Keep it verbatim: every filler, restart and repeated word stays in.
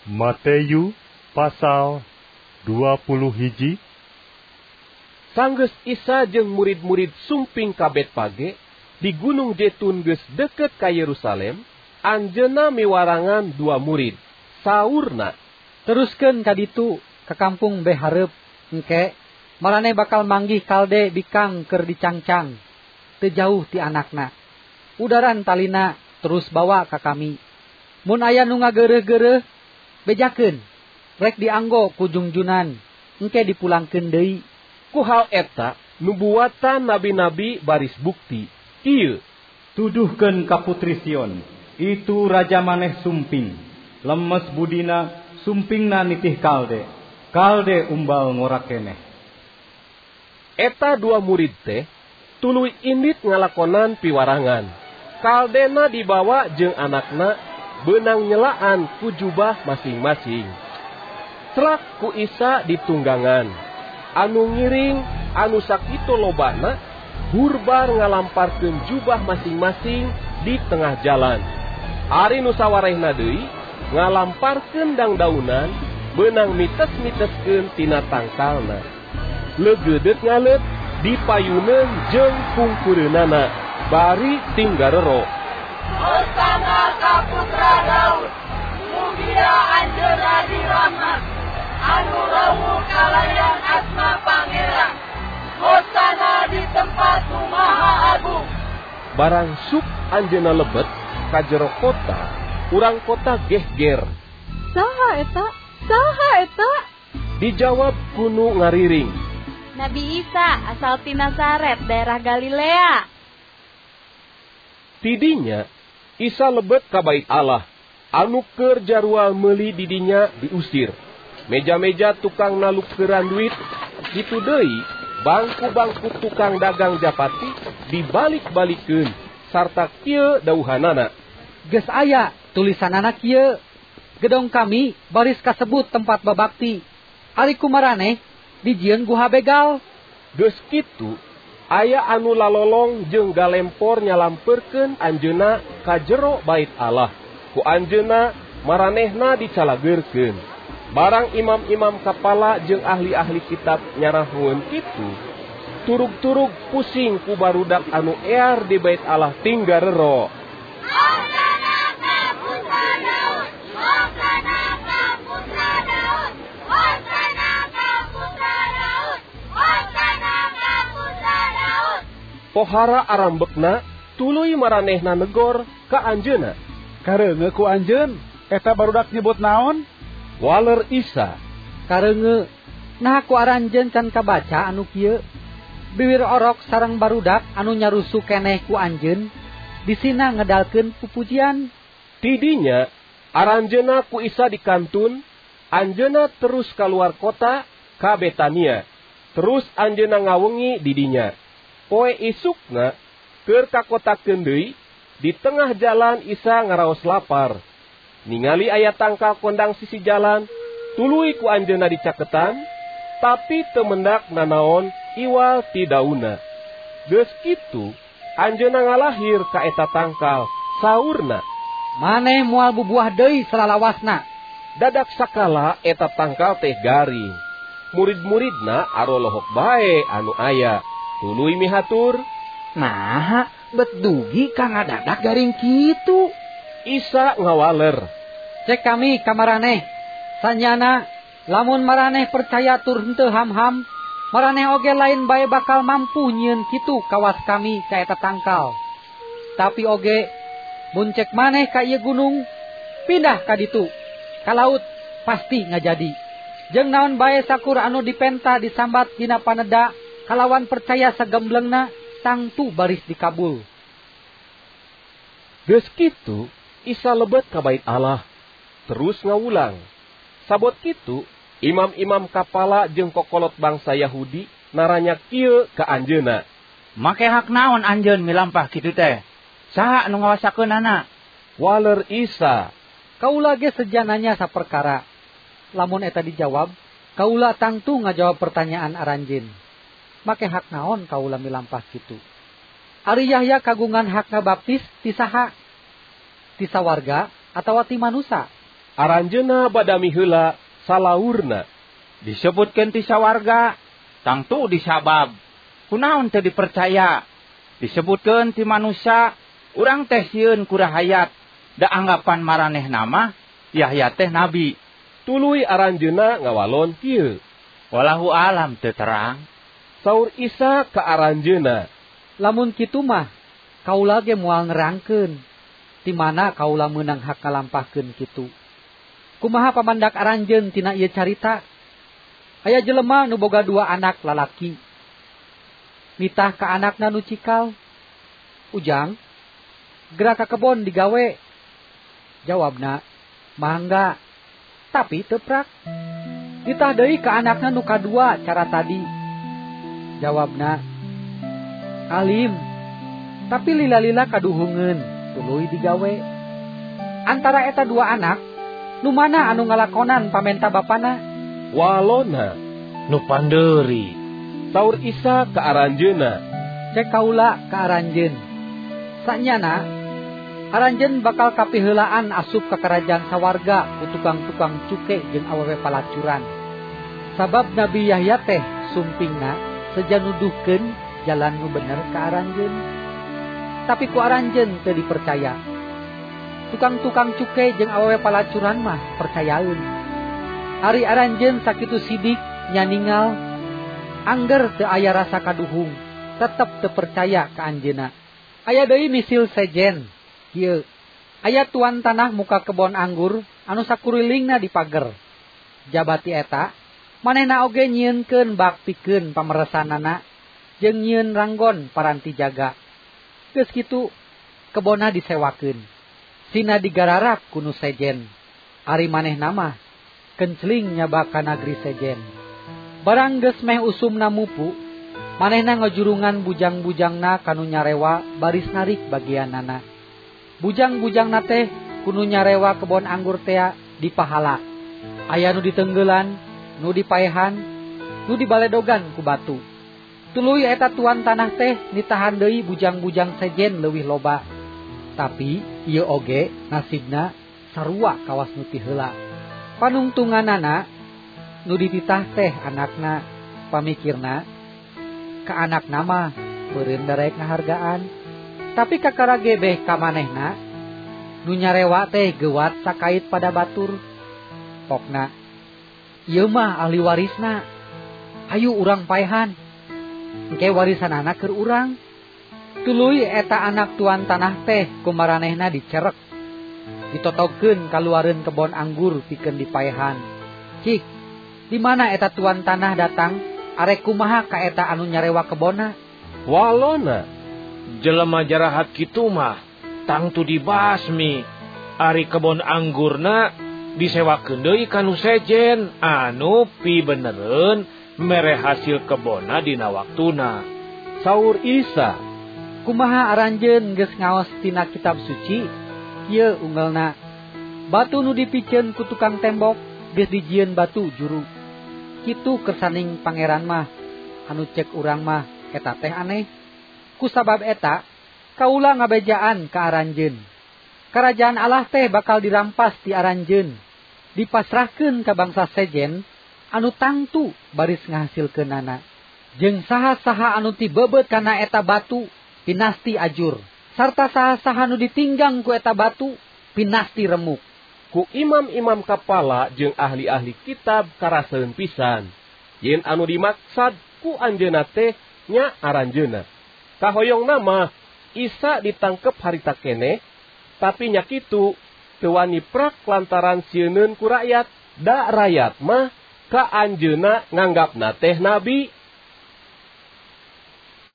Matius pasal dua puluh hiji. Sanggeus Isa jeung murid-murid sumping ka Betpage di Gunung Jetun geus deket ka Yerusalem, anjeunna miwarangan dua murid. Saurna, teruskeun ka ditu ka kampung behareup engke maraneh bakal manggih kalde bikang keur dicangcang teu jauh ti anakna. Udaran talina terus bawa ka kami. Mun aya nu ngageureuh-geureuh bejakeun, rek dianggo ku jungjunan, engke dipulangkeun deui. Ku hal eta nubuatan nabi-nabi baris bukti. Ieu tuduhkeun ka putri Sion, itu raja maneh sumping, lemes budina, sumpingna nitih kalde, kalde umbal ngorak keneh. Eta dua murid teh tuluy indit ngalakonan piwarangan. Kaldena dibawa jeung anakna beunang nyelaan ku jubah masing-masing. Celak ku Isa di tunggangan. Anu ngiring, anu sakitu lobana, hurbar ngalamparkeun jubah masing-masing di tengah jalan. Ari nu sawarehna deui ngalamparkeun dangdaunan, beunang mites-miteskeun tina tangkalna. Leugeudeut ngaleut dipayuneun jeung pungkureunana, bari tinggarero. Hosana ka putra Daud, mugia anjeunna dirahmat, anu rawuh kalayan asma Pangeran. Hosana di tempat nu maha agung. Barang suk anjeunna lebet ka jero kota, urang kota gehger. Saha eta? Saha eta? Dijawab kunu ngariring. Nabi Isa asal ti Nazaret daerah Galilea. Tidinya Isa lebet ka bait Allah, anu keur jarual meuli di dinya diusir. Meja-meja tukang nalukeuran duit, kitu deui bangku-bangku tukang dagang japati dibalik-balikeun, sarta kieu dauhanana. Geus aya tulisanana kieu, gedong kami baris kasebut tempat babakti. Ari kumaraneh dijieun guha begal. Geus kitu aya anu lalolong jeung galempor nyalampeurkeun anjeunna ka jero bait Allah. Ku anjeunna maranehna dicalageurkeun. Barang imam-imam kapala jeung ahli-ahli kitab nyarahkeun kitu, turug-turug pusing ku barudak anu ear di bait Allah tinggarero. Hosana ka putra Daud, Hosana ka putra Daud, Hosana ka putra Daud, Hosana ka putra Daud. Pohara arambekna tuluy maranehna negor ka anjeunna. Kareungeun ku anjeun, eta barudak nyebut naon? Waler Isa, Kareungeun, nah ku aranjeun can kabaca anu kieu. Biwir orok sareng barudak anu nyarusu keneh ku anjeun, disina ngedalkeun pupujian. Tidinya aranjeunna ku Isa dikantun, anjeunna terus kaluar kota ka Betania. Terus anjeunna ngawengi di dinya. Poe isukna keur kakotakeun deui, di tengah jalan Isa ngaraos lapar. Ningali aya tangkal kondang sisi jalan, tuluy ku anjeunna dicaketan, tapi teu mendak nanaon iwal ti daunna. Geus kitu, anjeunna ngalahir ka eta tangkal, saurna, maneh moal bubuah deui salalawasna. dadak sakala eta tangkal teh garing. Murid-muridna arolohok bae anu aya, tuluy mihatur, nah, bet dugi ka ngadadak garing kitu. Isa ngawaler, Cek kami ka maraneh, sanjana lamun maraneh percaya tur henteu ham-ham, maraneh oge lain bae bakal mampu nyieun kitu kawas kami ka eta tangkal. Tapi oge mun cek maneh ka ieu gunung, pindah ka ditu, ka laut, pasti ngajadi. Jeung naon bae sakur anu dipenta disambat dina paneda, kalawan percaya sagemblengna, tangtu baris dikabul. geus kitu Isa lebet ka bait Allah, terus ngawulang. Sabot kitu, imam-imam kapala jeung kokolot bangsa Yahudi naranya kieu ka anjeunna. Make hak naon anjeun milampah kitu teh? Saha anu ngawasakeunana? Waler Isa, Kaula ge sejananya saperkara. Lamun eta dijawab, kaula tangtu ngajawab pertanyaan aranjeun. Make hak naon kaula milampah kitu? Ari Yahya kagungan hak ngabaptis ti saha? Ti sawarga atawa ti manusa? Aranjeuna badami heula salaurna. Disebutkeun ti sawarga, tangtu disabab. Kunaon teu dipercaya? Disebutkeun ti manusia, urang teh sieun kurahayat. Da anggapan maraneh nama, Yahya teh nabi. Tuluy aranjeuna ngawalon kieu. Wallahu alam teu terang. Saur Isa ka aranjeuna, Lamun kitu mah, kaula ge moal nerangkeun. Ti mana kaula meunang hak ngalampahkeun kitu. Kumaha pamandak aranjeun tina ieu carita? Aya jelema nu boga dua anak lalaki. Nitah ka anakna nu cikal. Ujang, gerak ka kebon digawe. Jawabna, mangga. Tapi teu prak. Nitah deui ka anakna nu kadua cara tadi. Jawabna, alim. Tapi lila-lila kaduhungeun, tuluy digawe. Antara eta dua anak, nu mana anu ngalakonan pamenta bapana? walona. Nu pandeuri. Saur Isa ka aranjeuna, Cek kaula ka aranjeun. Sanyana, aranjeun bakal kapiheulaan asup ka kerajaan sawarga ku tukang-tukang cuke jeung awewe palacuran. Sabab Nabi Yahya teh sumpingna sejan nuduhkeun jalan nu bener ka aranjeun. Tapi ku aranjeun teu dipercaya. Tukang-tukang cuke jeung awewe palacuran mah percayaeun. Ari aranjeun sakitu sidik nya ningal, angger teu aya rasa kaduhung, tetep teu percaya ka anjeunna. Aya deui misil sejen, kieu. Aya tuan tanah muka kebon anggur anu sakurilingna dipager. Jabati eta, manehna oge nyieunkeun bak pikeun pameresanana jeung nyieun ranggon paranti jaga. Geus kitu, kebonna disewakeun. Sina digararap ku nu sejen. Ari manehna mah kencling nyaba ka nagri sejen. Barang geus meh usumna mupu, manehna ngajurungan bujang-bujangna kanu nyarewa baris narik bagianana. Bujang-bujangna teh kunu nyarewa kebon anggur tea dipahala. Aya nu diteunggelan, nu dipaehan, nu dibaledogan ku batu. Tuluy eta tuan tanah teh nitahan deui bujang-bujang sejen leuwih loba. Tapi ieu oge nasibna sarua kawas nu ti heula. Panungtunganana nu dititah teh anakna, pamikirna ka anakna mah beureun darek ngahargaan. Tapi kakara gebeh ka manehna nu nyarewa teh geuwat sakait pada batur. Pokna ieu mah ahli warisna, hayu urang paehan engke warisanana keur urang. Tuluy eta anak tuan tanah teh ku maranehna dicerek, ditotogkeun kaluareun kebon anggur pikeun dipaehan. Cik, di mana eta tuan tanah datang arek kumaha ka eta anu nyarewa kebonna? walona. Jelema jarahat kitu mah tangtu dibasmi. Ari kebon anggurna disewakeun deui ka nu sejen anu pi benereun mere hasil kebonna dina waktuna. Saur Isa, Kumaha aranjeun geus ngaos tina kitab suci? Ieu unggalna, batu nu dipikeun ku tukang tembok geus dijieun batu juru. Kitu kersaning pangeran mah, anu cek urang mah eta teh aneh. Kusabab eta, kaula ngabejaan ka aranjeun. Karajaan Allah teh bakal dirampas ti aranjeun, dipasrahkeun ka bangsa sejen anu tangtu baris ngahasilkeunana. Jeung saha-saha anu ti beubeut kana eta batu pinasti ajur, sarta saha-saha nu ditinggang ku eta batu pinasti remuk. Ku imam-imam kapala jeung ahli-ahli kitab karaseun pisan, yen anu dimaksad ku anjeunna teh nya aranjeunna. Kahoyong nama Isa ditangkep harita keneh, tapi nya kitu teu wani prak lantaran sieuneun ku rakyat. Da rakyat mah ka anjeunna nganggapna teh nabi.